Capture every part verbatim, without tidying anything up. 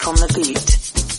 on the beat.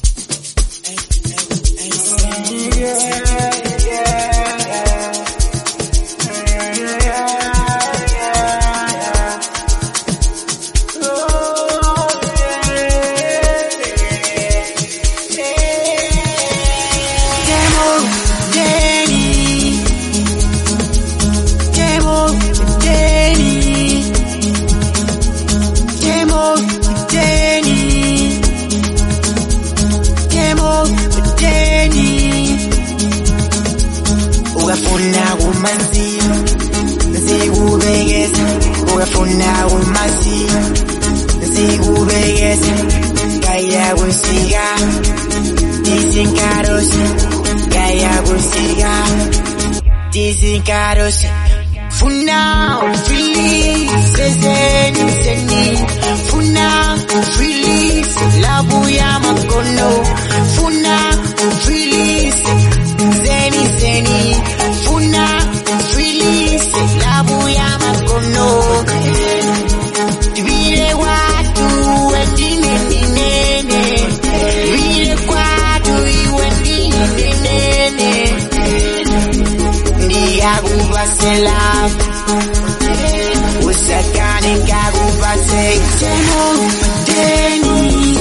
Ugafuna umanzi zikubekeza ugafuna umanzi zikubekeza kaya kusika dizinkarosi kaya kusika dizinkarosi funa ufilise zeni zeni funa ufilise labu ya makono funa ufilise zeni zeni funa ufilise labu ya makono vile watu wengine nene vile watu wengine nene ndiyakubasela usakane ngakubase temo pateni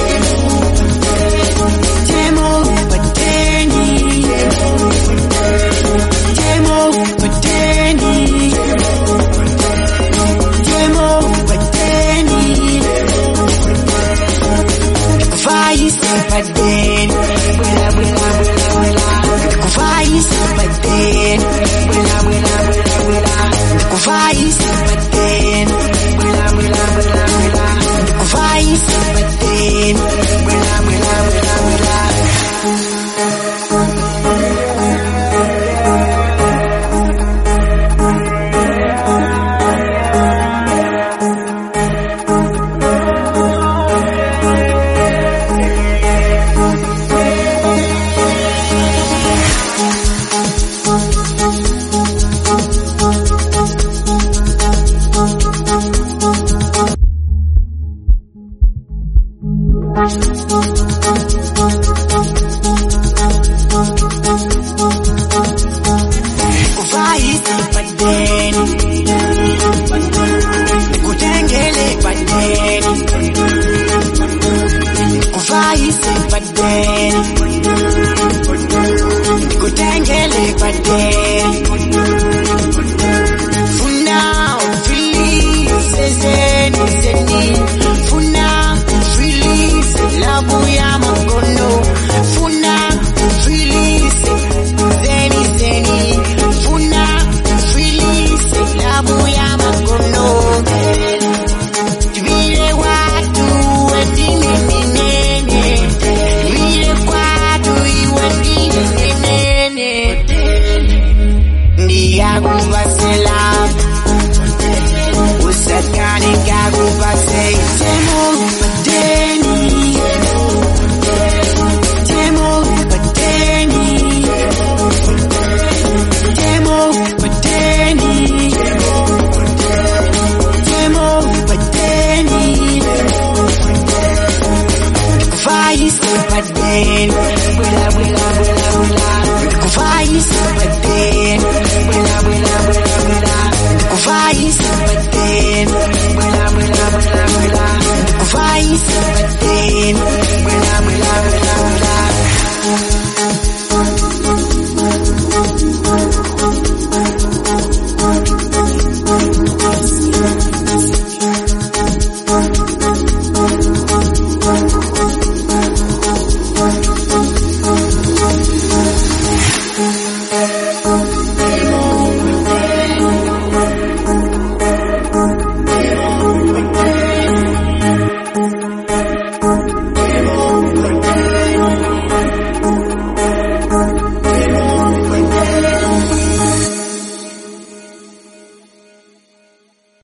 temo pateni temo pateni temo pateni kufais pateni bula bula bula bula kufais pateni bula bula bula bula kufais pateni bula bula bula bula kufais pateni bula bula bula bula kufais pateni nikutengele pateni kufais pateni nikutengele pateni funa ufilise zeni zeni funa ufilise labu ya makono funa ufilise zeni zeni funa ufilise labu ya makono vile watu wengine nene vile watu wengine nene ndiyakubasela usakane ngakubase temo pateni temo pateni temo pateni temo pateni kufais pateni bula bula bula bula kufais pateni bula bula bula bula kufais pateni bula bula bula bula